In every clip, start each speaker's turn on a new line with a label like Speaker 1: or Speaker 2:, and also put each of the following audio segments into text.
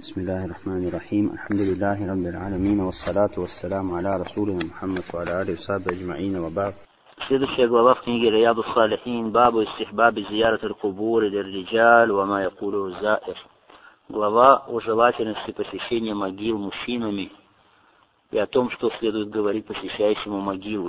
Speaker 1: بسم الله الرحمن الرحيم الحمد لله رب العالمين والصلاة والسلام على رسولنا محمد وعلى آله وصحبه أجمعين وبعد.
Speaker 2: Следующая глава в книге Рияду Салихин, бабу истихбаби зиярат аль-кубур лир-риджаль ва ма якулу заир. Глава о желательности посещения могил мужчинами и о том, что следует говорить посещающему могилу.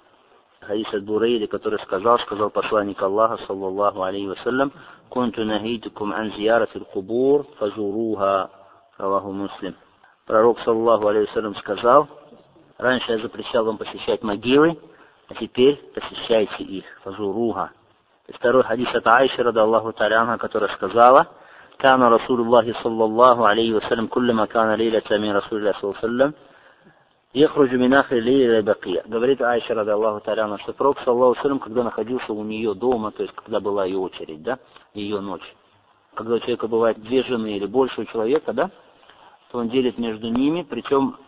Speaker 2: Хадис от Бурейды, который сказал посланник Аллаха, саллаллаху алейхи вассалям: «Кунту нахитукум ан зиярат аль-кубур фазуруха», раваху Муслим. Пророк, саллаллаху алейхи вассалям, сказал: раньше я запрещал вам посещать могилы, а теперь посещайте их, фазуруха. И второй хадис от Аиши, радаллаху та'аля анха, которая сказала: «Кана Расулуллахи саллаллаху алейхи вассалям куллама кана лейлата мин Расулиллахи саллаллаху алейхи вассалям яхруджу мин ахри лейля бакия». Говорит Аиша, радаллаху та'аля анха, что пророк, саллаллаху алейхи вассалям, когда находился у нее дома, то есть когда была ее очередь, да, ее ночь, когда у человека бывает две жены или больше у человека, да, то он делит между ними, причем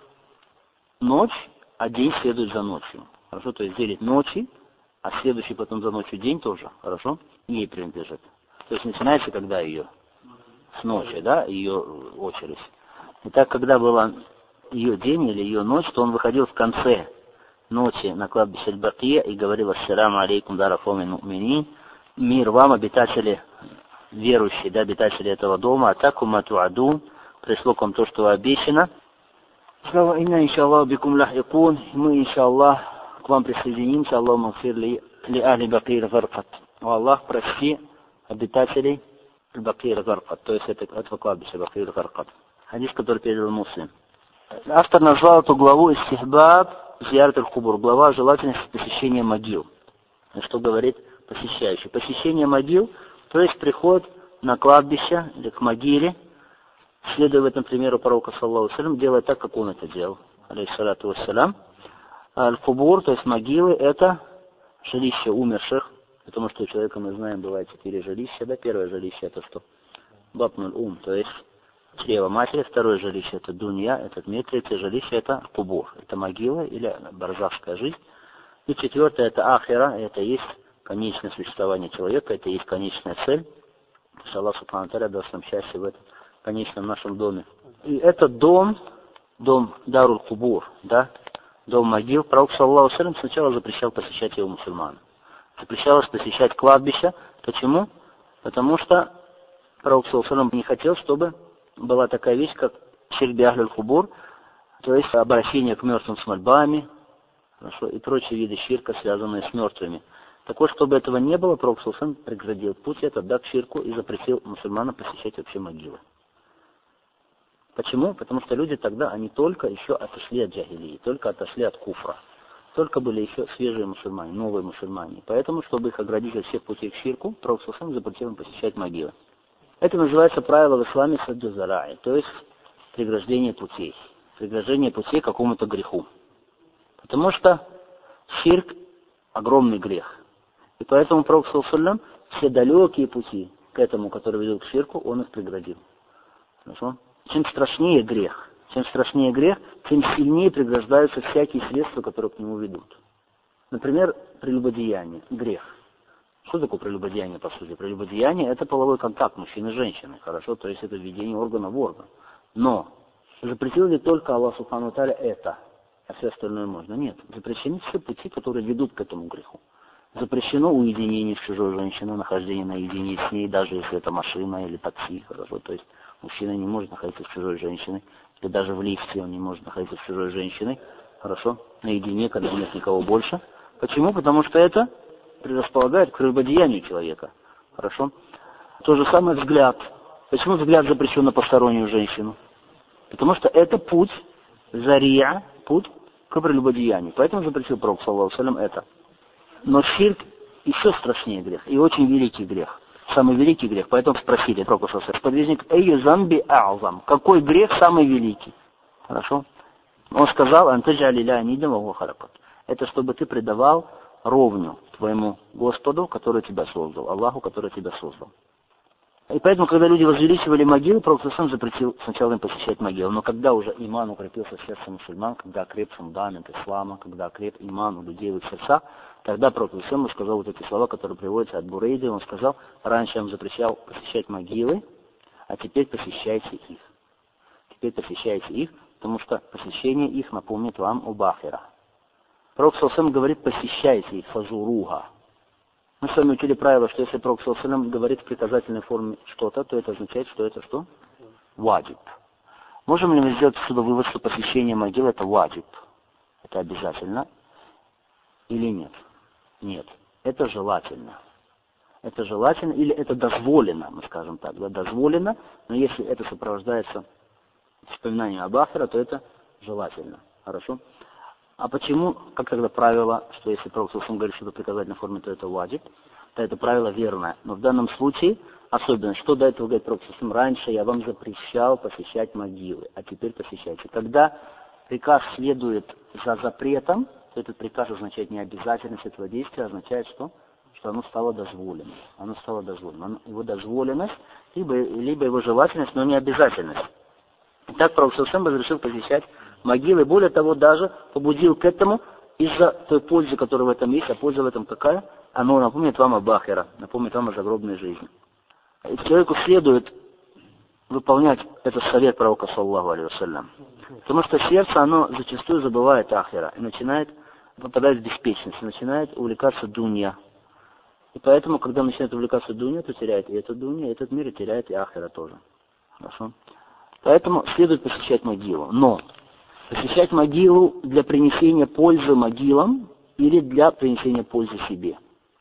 Speaker 2: ночь, а день следует за ночью. Хорошо, то есть делит ночи, а следующий потом за ночью день тоже, хорошо, ей принадлежит. То есть начинается когда ее? С ночи, да, ее очередь. И так, когда была ее день или ее ночь, то он выходил в конце ночи на кладбище Аль-Бакия и говорил: «Ассаляму алейкум дарафомин муминин», мир вам, обитатели верующие, да, обитатели этого дома, атакум атуадун, пришло к вам то, что обещано. Сказал: «Инна иншаллах бикум лахикун», мы иншаллах к вам присоединимся. Аллаху магфир ли ахли бакир гаркат. О Аллах, прости обитателей бакир гаркат, то есть это кладбище бакир гаркат. Хадис, который передал Муслим. Автор назвал эту главу истихбаб зиярат аль-кубур, глава о желательности посещения могил. Что говорит посещающий? Посещение могил, то есть приход на кладбище или к могиле, следуя в этом примеру пророка, саллаллаху алейхи вассалям, делая так, как он это делал, алейхиссалату вассалям. Аль-кубур, то есть могилы, это жилище умерших, потому что у человека, мы знаем, бывает 4 жилища, да, первое жилище это что? Батнуль то есть чрево матери, второе жилище это дунья, этот мир, третье жилище это кубур, это могила или барзахская жизнь, и четвертое это ахира, это есть конечное существование человека, это есть конечная цель, что Аллах субхану ва тааля даст нам счастье в этом конечном нашем доме. И этот дом Даруль Кубур, да, дом могил, пророк, саллаллаху алейхи вассалям, сначала запрещал посещать его мусульманам. Запрещалось посещать кладбища. Почему? Потому что пророк, саллаллаху алейхи вассалям, не хотел, чтобы была такая вещь, как ширби ахлюль кубур, то есть обращение к мертвым с мольбами, хорошо, и прочие виды ширка, связанные с мертвыми. Так вот, чтобы этого не было, пророк, саллаллаху алейхи вассалям, преградил путь этот, да, к ширку и запретил мусульманам посещать вообще могилы. Почему? Потому что люди тогда, они только еще отошли от джахилии, только отошли от куфра. Только были еще свежие мусульмане, новые мусульмане. Поэтому, чтобы их оградить от всех путей к ширку, пророк саллаллаху алейхи вассалям запретил им посещать могилы. Это называется правило в исламе садду зараи, то есть преграждение путей. Преграждение путей к какому-то греху. Потому что ширк – огромный грех. И поэтому пророк саллаллаху алейхи вассалям все далекие пути к этому, который ведут к ширку, он их преградил. Хорошо? Чем страшнее грех, тем сильнее преграждаются всякие средства, которые к нему ведут. Например, прелюбодеяние, грех. Что такое прелюбодеяние, по сути? Прелюбодеяние – это половой контакт мужчины и женщины, хорошо? То есть это введение органа в орган. Но запретил ли только Аллах субхану ва тааля это, а все остальное можно? Нет. Запрещены все пути, которые ведут к этому греху. Запрещено уединение с чужой женщиной, нахождение наедине с ней, даже если это машина или такси, хорошо? То есть мужчина не может находиться с чужой женщиной, или даже в лифте он не может находиться с чужой женщиной, хорошо, наедине, когда нет никого больше. Почему? Потому что это предрасполагает к прелюбодеянию человека, хорошо. То же самое взгляд. Почему взгляд запрещен на постороннюю женщину? Потому что это путь, зария, путь к прелюбодеянию. Поэтому запретил пророк, саллаллаху алейхи вассалям, это. Но ширк еще страшнее грех, и очень великий грех. Самый великий грех. Поэтому спросили пророка, сподвижник: «Эйю замби а'зам», какой грех самый великий? Хорошо? Он сказал: «Антаджали ля нидам ва хуа халакак». Это чтобы ты предавал ровню твоему Господу, который тебя создал, Аллаху, который тебя создал. И поэтому, когда люди возвеличивали могилы, пророк сам запретил сначала им посещать могилы. Но когда уже иман укрепился в сердце мусульман, когда окреп фундамент ислама, когда окреп иман у людей в их сердцах, тогда пророк сам сказал вот эти слова, которые приводятся от Бурейды. Он сказал: раньше я вам запрещал посещать могилы, а теперь посещайте их. теперь посещайте их, потому что посещение их напомнит вам об ахира. Пророк ﷺ говорит, посещайте их, фазуруха. Мы с вами учили правило, что если Пророк ﷺ говорит в приказательной форме что-то, то это означает, что это что? Ваджиб. Можем ли мы сделать отсюда вывод, что посещение могил это ваджиб? Это обязательно или нет? Нет. Это желательно. Это желательно или это дозволено, мы скажем так. Да, дозволено, но если это сопровождается вспоминанием об ахире, то это желательно. Хорошо? А почему, как тогда правило, что если Пророк говорит, что это в приказательной форме, то это ваджиб, то это правило верное. Но в данном случае, особенно, что до этого говорит Пророк, раньше я вам запрещал посещать могилы, а теперь посещайте. Когда приказ следует за запретом, то этот приказ означает не обязательность этого действия, означает, что оно стало дозволенным. Оно стало дозволенным. Его дозволенность, либо его желательность, но не обязательность. Так Пророк разрешил посещать могилы, более того, даже побудил к этому из-за той пользы, которая в этом есть. А польза в этом какая? Оно напомнит вам об ахире, напомнит вам о загробной жизни. И человеку следует выполнять этот совет пророка, саллаллаху алейхи вассалям. Потому что сердце, оно зачастую забывает ахира и начинает попадать в беспечность, начинает увлекаться дунья. И поэтому, когда начинает увлекаться дунья, то теряет и эту дунья, и этот мир, и теряет и ахира тоже. Хорошо? Поэтому следует посещать могилу. Но посещать могилу для принесения пользы могилам или для принесения пользы себе?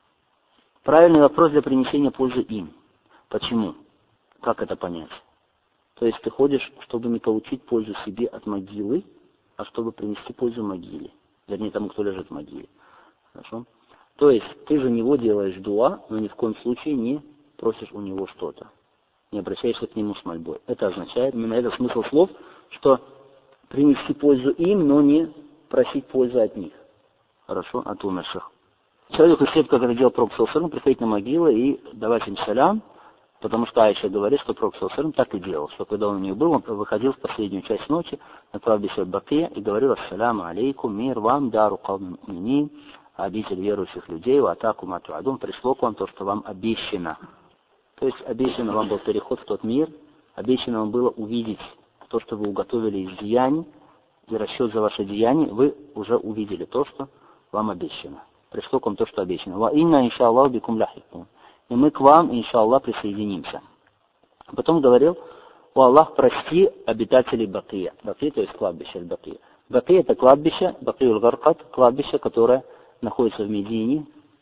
Speaker 2: Правильный вопрос: для принесения пользы им. Почему? Как это понять? То есть ты ходишь, чтобы не получить пользу себе от могилы, а чтобы принести пользу могиле. Вернее, тому, кто лежит в могиле. Хорошо? То есть ты за него делаешь дуа, но ни в коем случае не просишь у него что-то. Не обращаешься к нему с мольбой. Это означает, именно это смысл слов, что принести пользу им, но не просить пользу от них. Хорошо? От умерших. Человеку следует, как это делал Пророк ﷺ, приходить на могилы и давать им салям, потому что Айша говорит, что Пророк ﷺ так и делал, что когда он у них был, он выходил в последнюю часть ночи на кладбище Бакия и говорил: ассаляму алейкум, мир вам, дару кавмин уминин, обитель верующих людей, в атаку матуадун, пришло к вам то, что вам обещано. То есть обещано вам был переход в тот мир, обещано вам было увидеть то, что вы уготовили из деяний, и расчет за ваши деяния, вы уже увидели то, что вам обещано. Пришло к вам то, что обещано. Ва инна иншаллаху бикум ляхикун. И мы к вам, иншаллах, присоединимся. Потом говорил: о Аллах, прости обитателей Бакия. Бакия, то есть кладбище Аль-Бакия. Бакия — это кладбище, Бакия-уль-Гаркат, кладбище, которое находится в Медине,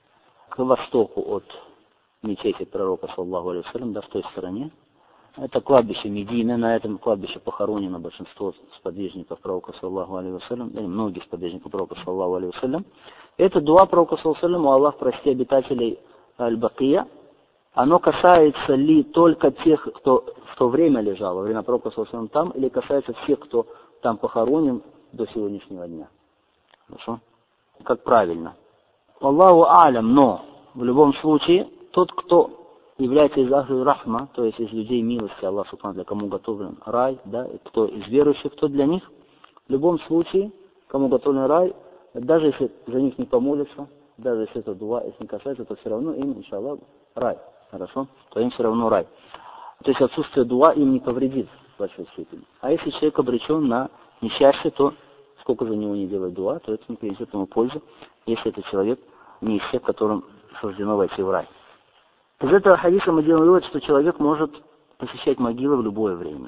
Speaker 2: к востоку от мечети пророка, саллаллаху алейхи вассалям, да, в той стороне. Это кладбище Медины, на этом кладбище похоронено большинство сподвижников пророка, саллаллаху алейхи вассалям, или многие сподвижников пророка, саллаллаху алейхи вассалям. Это дуа пророка, саллаллаху алейхи вассалям: о Аллах, прости обитателей Аль-Бакия. Оно касается ли только тех, кто в то время лежал, во время пророка, саллаллаху алейхи вассалям, там, или касается всех, кто там похоронен до сегодняшнего дня? Хорошо? Как правильно? Аллаху алям, но в любом случае тот, кто является из ахли рахма, то есть из людей милости Аллаха субхану, для кому готовлен рай, да, кто из верующих, кто для них, в любом случае, кому готовлен рай, даже если за них не помолятся, даже если это дуа, если не касается, то все равно им, иншаллах, рай. Хорошо? То им все равно рай. То есть отсутствие дуа им не повредит в большой степени. А если человек обречен на несчастье, то сколько за него не делать дуа, то это не принесет ему пользу, если этот человек не из тех, которым суждено войти в рай. Из этого хадиса мы делаем вывод, что человек может посещать могилы в любое время.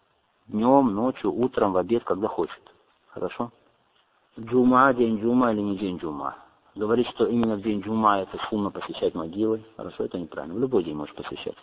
Speaker 2: Днем, ночью, утром, в обед, когда хочет. Хорошо? Джума, день джума или не день джума. Говорить, что именно в день джума это шумно посещать могилы, хорошо, это неправильно. В любой день можешь посещать.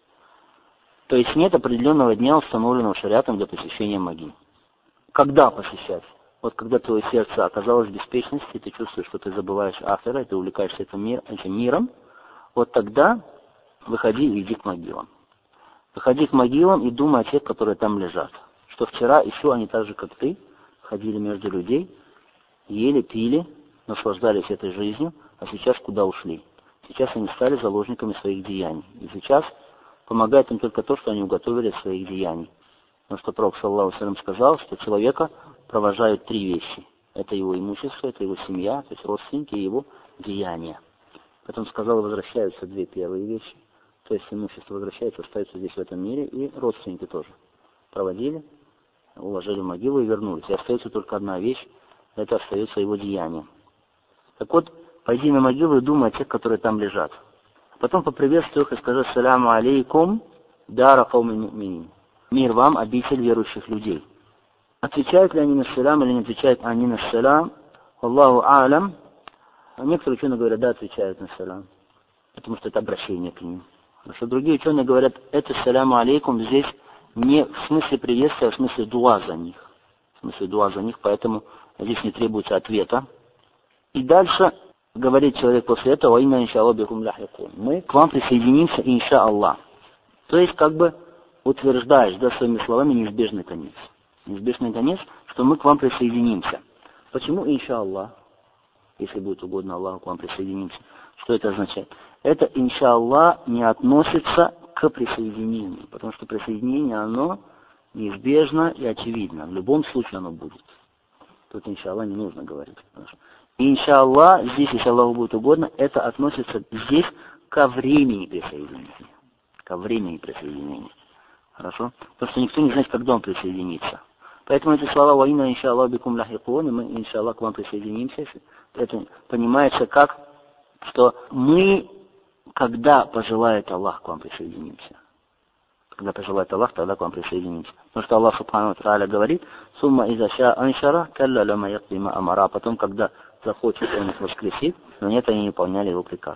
Speaker 2: То есть нет определенного дня, установленного шариатом для посещения могил. Когда посещать? Вот когда твое сердце оказалось в беспечности, ты чувствуешь, что ты забываешь ахира, ты увлекаешься этим миром, вот тогда выходи и иди к могилам. Выходи к могилам и думай о тех, которые там лежат. Что вчера еще они так же, как ты, ходили между людей, ели, пили, наслаждались этой жизнью, а сейчас куда ушли? Сейчас они стали заложниками своих деяний. И сейчас помогает им только то, что они уготовили от своих деяний. Потому что Пророк, саллаллаху алейхи вассалям, сказал, что человека провожают три вещи. Это его имущество, это его семья, то есть родственники и его деяния. Потом сказал, возвращаются две первые вещи. То есть имущество возвращается, остается здесь в этом мире, и родственники тоже проводили уложили в могилу и вернулись. И остается только одна вещь, это остается его деяние. Так вот, пойди на могилу и думай о тех, которые там лежат. Потом поприветствуй их и скажи: «Саляму алейкум, дара кауми му'минин». Мир вам, обитель верующих людей. Отвечают ли они на салям или не отвечают они на салям? Аллаху а'лям. Некоторые ученые говорят: да, отвечают на салям, потому что это обращение к ним. Потому что другие ученые говорят: это саляму алейкум здесь не в смысле приветствия, а в смысле дуа за них. В смысле дуа за них, поэтому здесь не требуется ответа. И дальше говорит человек после этого: «Инна иншаллах бикум ляхикун». Мы к вам присоединимся, иншаллах. То есть как бы утверждаешь, да, своими словами неизбежный конец. Неизбежный конец, что мы к вам присоединимся. Почему иншаллах? Если будет угодно Аллаху, к вам присоединимся. Что это означает? Это иншаллах не относится к присоединению, потому что присоединение, оно неизбежно и очевидно. В любом случае оно будет. Тут иншаллах не нужно говорить. Иншаллах, здесь, если Аллаху будет угодно, это относится здесь ко времени присоединения. Ко времени присоединения. Хорошо? Потому что никто не знает, когда он присоединится. Поэтому эти слова «Ваинна иншаллах бикум ляхикун», и мы иншаллах к вам присоединимся, это понимается как, что мы, когда пожелает Аллах, к вам присоединимся. Когда пожелает Аллах, тогда к вам присоединимся. Потому что Аллах субхану ва тааля говорит: «Сумма иза ша аншара, калла лама якдима амара». Потом, когда захочет, он их воскресит, но нет, они не выполняли его приказ.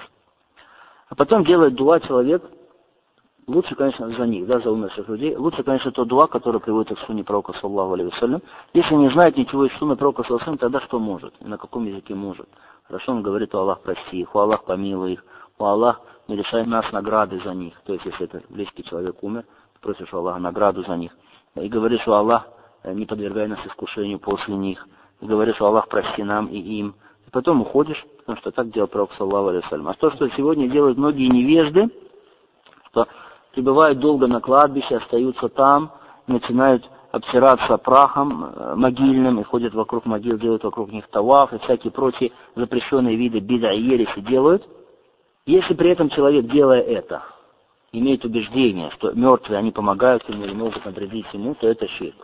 Speaker 2: А потом делает дуа человек. Лучше, конечно, за них, да, за умерших людей. Лучше, конечно, то дуа, которое приводится в сунне пророка, саллаллаху алейхи вассалям. Если не знает ничего из сунны пророка, саллаллаху алейхи вассалям, тогда что может? И на каком языке может? Хорошо, он говорит: «О Аллах, прости их, о Аллах, помилуй их, о Аллах, не лишай нас награды за них». То есть, если это близкий человек умер, ты просишь у Аллаха награду за них. И говоришь: «О Аллах, не подвергай нас искушению после них». И говоришь: «О Аллах, прости нам и им». И потом уходишь, потому что так делал пророк, саллаллаху алейхи вассалям. А то, что сегодня делают многие невежды, что пребывают долго на кладбище, остаются там, начинают обтираться прахом могильным и ходят вокруг могил, делают вокруг них таваф и всякие прочие запрещенные виды бида и ереси делают. Если при этом человек, делая это, имеет убеждение, что мертвые, они помогают ему или могут навредить ему, то это ширк.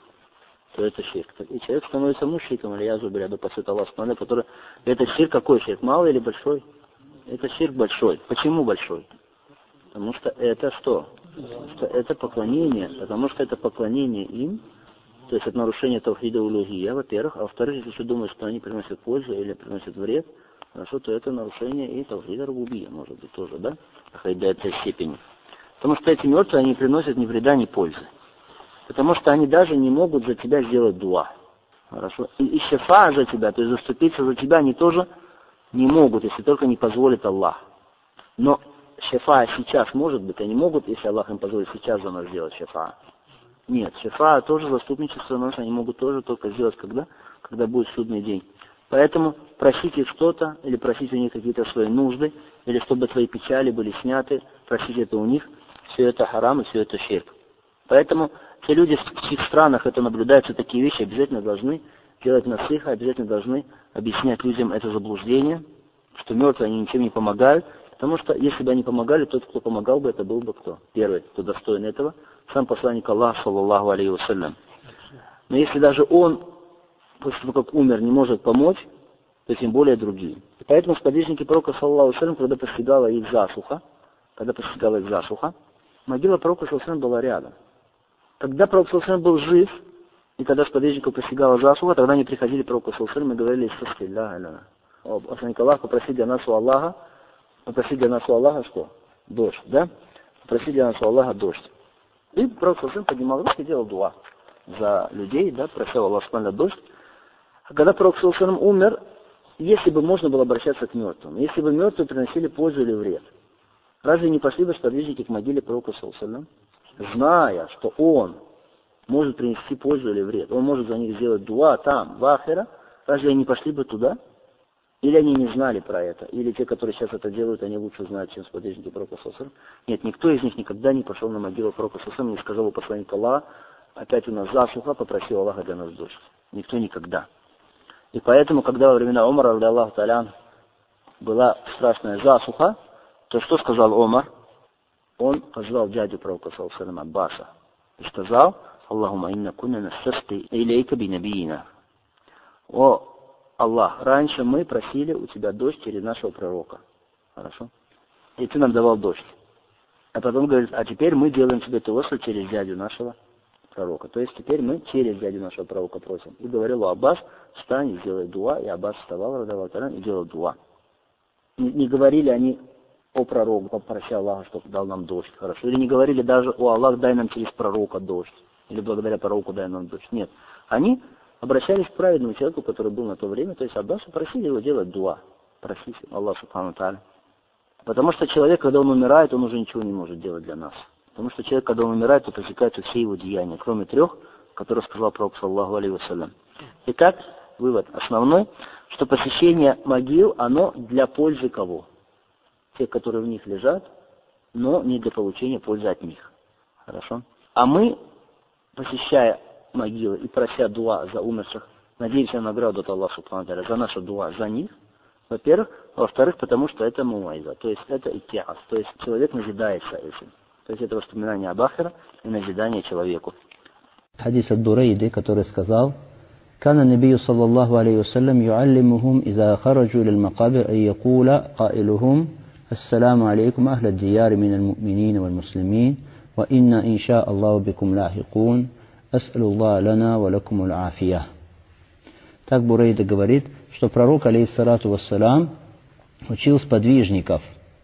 Speaker 2: И человек становится мушриком, или язу бля, да посвят Аллах, который... Это ширк какой ширк? Малый или большой? Это ширк большой. Почему большой? Потому что это что? Потому что это поклонение им, то есть это нарушение тавхида улухия, во-первых, а во-вторых, если ты думаешь, что они приносят пользу или приносят вред, хорошо, то это нарушение и тавхида рубубия, может быть, тоже, да? Хоть до этой степени. Потому что эти мертвые, они приносят ни вреда, ни пользы. Потому что они даже не могут за тебя сделать дуа. Хорошо? И шифа за тебя, то есть заступиться за тебя, они тоже не могут, если только не позволит Аллах. Но шифа сейчас, может быть, они могут, если Аллах им позволит сейчас за нас сделать шифа. Нет, шифа тоже заступничество за нас они могут тоже только сделать когда будет судный день. Поэтому просите что-то, или просите у них какие-то свои нужды, или чтобы твои печали были сняты, просите это у них, все это харам и все это ширк. Поэтому те люди, в чьих странах это наблюдаются, такие вещи обязательно должны делать насиха, обязательно должны объяснять людям это заблуждение, что мертвые они ничем не помогают. Потому что если бы они помогали, тот, кто помогал бы, это был бы кто? Первый, кто достоин этого, сам посланник Аллаха, саллаллаху алейхи вассалям. Но если даже он, после того, как умер, не может помочь, то тем более другие. И поэтому сподвижники пророка, саллаллаху алейхи вассалям, когда постигала их засуха, могила пророка, саллаллаху алейхи вассалям, была рядом. Когда пророк, саллаллаху алейхи вассалям, был жив, и когда сподвижников постигала засуха, тогда они приходили к пророку, саллаллаху алейхи вассалям, и говорили: «О, посланник Аллаха, попроси для нас у Аллаха, что? Дождь, да? Попроси для нас у Аллаха дождь». И пророк поднимал руки и делал дуа за людей, да, просил Аллаха дождь. А когда пророк умер, если бы можно было обращаться к мертвым, если бы мертвые приносили пользу или вред, разве не пошли бы сподвижники к могиле пророка, зная, что он может принести пользу или вред, он может за них сделать дуа там, в ахира, разве они не пошли бы туда? Или они не знали про это, или те, которые сейчас это делают, они лучше знают, чем сподвижники пророка саллаллаху алейхи вассалям. Нет, никто из них никогда не пошел на могилу пророка саллаллаху алейхи вассалям, не сказал у посланника Аллаха: опять у нас засуха, попросил Аллаха для нас дождь. Никто никогда. И поэтому, когда во времена Омара, Аллаху та'аля, была страшная засуха, то что сказал Омар? Он позвал дядю пророка саллаллаху алейхи вассалям, Аббаса, и сказал: Аллахума инна кунна настасқи илейка би набиина. О Аллах, раньше мы просили у тебя дождь через нашего пророка. Хорошо? И ты нам давал дождь. А потом говорит, а теперь мы делаем тебе тавассуль через дядю нашего пророка. То есть теперь мы через дядю нашего пророка просим. И говорил Аббас, встань и сделай дуа. И Аббас вставал, и делал дуа. Не говорили они о пророку, попроси Аллаха, чтобы дал нам дождь. Хорошо? Или не говорили даже, о Аллах, дай нам через пророка дождь. Или благодаря пророку дай нам дождь. Нет. Они обращались к праведному человеку, который был на то время, то есть Аббасу, просили его делать дуа. Просить Аллаха Субхану Тааля. Потому что человек, когда он умирает, он уже ничего не может делать для нас. Потому что человек, когда он умирает, то пресекаются все его деяния, кроме 3, которые сказал пророк, саллаллаху алейхи вассалям. Итак, вывод основной, что посещение могил, оно для пользы кого? Тех, которые в них лежат, но не для получения пользы от них. Хорошо? А мы, посещая могилы и прося дуа за умерших, надеемся на награду от Аллаха Субхану Тааля за нашу дуа за них, во-первых. Во-вторых, потому что это муайза, то есть это иттиаз, то есть человек назидается этим. То есть это воспоминание об ахира и назидание человеку.
Speaker 1: Хадис от Дурейды, который сказал, «Кана набию саллаллаху алейхи вассалям юаллимухум иза хараджу лил макабир ай якула каилухум ассаламу алейкум ахля дияри минал му'минин вал муслимин ва инна инша Аллаху бикум лахикун ас'алу Аллаха лана ва лакум аль-афия». Так Бурейда говорит, что пророк, алейхиссалату вассалам, учил сподвижников,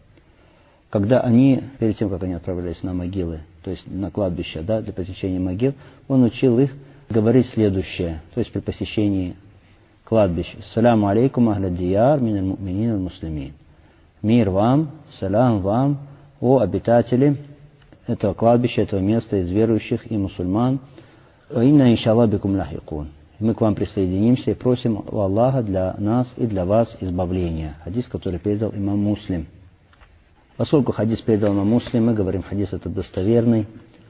Speaker 1: когда они, перед тем, как они отправлялись на могилы, то есть на кладбище, да, для посещения могил, он учил их говорить следующее, то есть при посещении кладбищ. «Саляму алейкум ахля дияр миналь му'минин валь муслимин». Мир вам, салям вам, о обитатели этого кладбища, этого места из верующих и мусульман. «Ва инна иншаллах бикум лахикун». Мы к вам присоединимся и просим у Аллаха для нас и для вас избавления. Хадис, который передал имам Муслим. Поскольку хадис передал имам Муслим, мы говорим, хадис этот достоверный.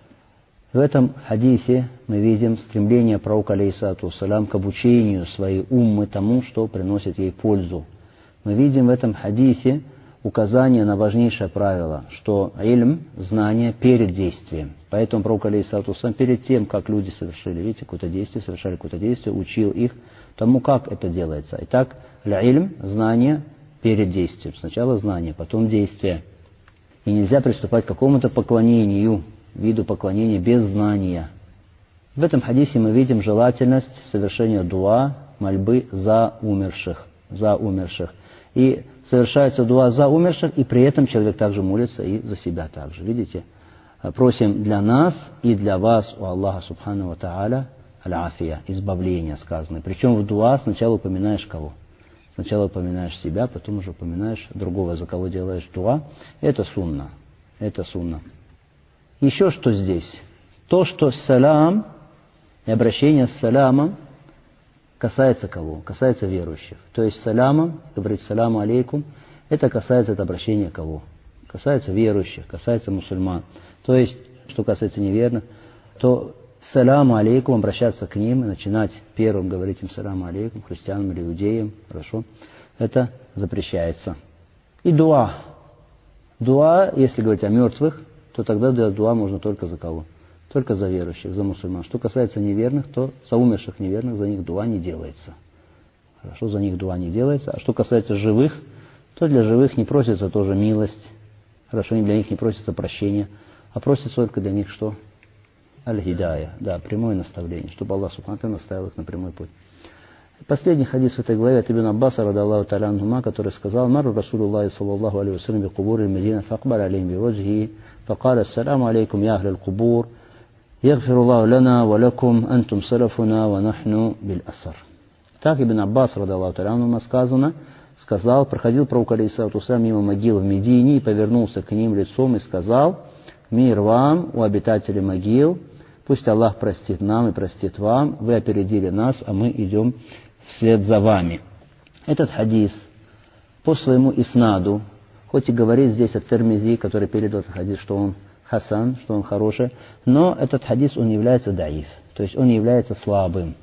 Speaker 1: В этом хадисе мы видим стремление пророка, алейхиссалату вассалям, к обучению своей уммы тому, что приносит ей пользу. Мы видим в этом хадисе указание на важнейшее правило, что ильм, знание перед действием. Поэтому пророк, алейхиссалату вассалям, перед тем, как люди совершили, видите, какое-то действие, совершали какое-то действие, учил их тому, как это делается. Итак, ильм, знание перед действием. Сначала знание, потом действие. И нельзя приступать к какому-то поклонению, виду поклонения без знания. В этом хадисе мы видим желательность совершения дуа, мольбы за умерших. И совершается дуа за умерших, и при этом человек также молится и за себя также. Видите? Просим для нас и для вас у Аллаха Субхану ва Тааля аль-афия, избавление сказано. Причем в дуа сначала упоминаешь кого? Сначала упоминаешь себя, потом уже упоминаешь другого, за кого делаешь дуа. Это сунна. Еще что здесь? То, что салам и обращение с саламом касается кого? Касается верующих. То есть саламом, говорить саламу алейкум, это касается это обращения кого? Касается верующих, касается мусульман. То есть, что касается неверных, то саламу алейкум, обращаться к ним и начинать первым говорить им саламу алейкум, христианам или иудеям, хорошо, это запрещается. И дуа. Дуа, если говорить о мертвых, то тогда дуа можно только за кого? Только за верующих, за мусульман. Что касается неверных, то за умерших неверных за них дуа не делается. Хорошо, за них дуа не делается. А что касается живых, то для живых не просится тоже милость. Хорошо, для них не просится прощение, а просится только для них что? Аль-Хидая, да, прямое наставление, чтобы Аллах Субхану ва Тааля наставил их на прямой путь. Последний хадис в этой главе от Ибн Аббаса, радаллаху та'аля анхума, который сказал: «Мару Расулуллахи саллаллаху алейхи вассалям би кубури Медина, факбар алейхим би ваджхи, факаля ассаламу алейкум я ахля аль-кубур, ягфируллаху лана ва лакум, антум салафуна ва нахну бил асар». Так Ибн Аббас, радаллаху та'аля анхума, сказал, проходил пророк, алейхиссалату вассалям, мимо могил в Медине и повернулся к ним лицом и сказал: «Мир вам, у обитателей могил, пусть Аллах простит нам и простит вам, вы опередили нас, а мы идем вслед за вами». Этот хадис по своему иснаду, хоть и говорит здесь о Тирмизи, который передал этот хадис, что он хасан, что он хороший, но этот хадис, он является даиф, то есть он является слабым.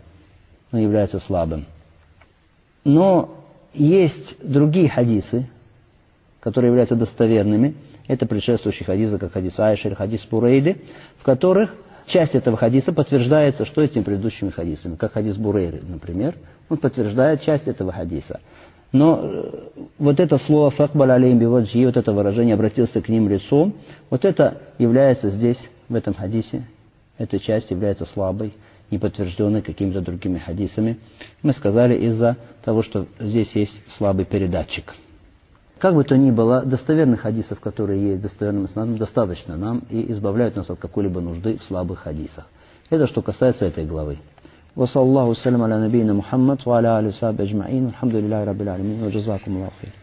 Speaker 1: Но есть другие хадисы, которые являются достоверными. Это предшествующие хадисы, как хадис Аиши или хадис Бурейды, в которых часть этого хадиса подтверждается, что этими предыдущими хадисами, как хадис Бурейры, например, он подтверждает часть этого хадиса. Но вот это слово «факбаль алейхим биваджи», вот это выражение «обратился к ним лицом», вот это является здесь, в этом хадисе, эта часть является слабой, не подтвержденной какими-то другими хадисами. Мы сказали из-за того, что здесь есть слабый передатчик. Как бы то ни было, достоверных хадисов, которые есть достоверным иснадом, достаточно нам и избавляют нас от какой-либо нужды в слабых хадисах. Это что касается этой главы. وصلى الله وسلم على نبينا محمد وعلى آله وصحبه أجمعين والحمد لله رب العالمين وجزاكم الله خير.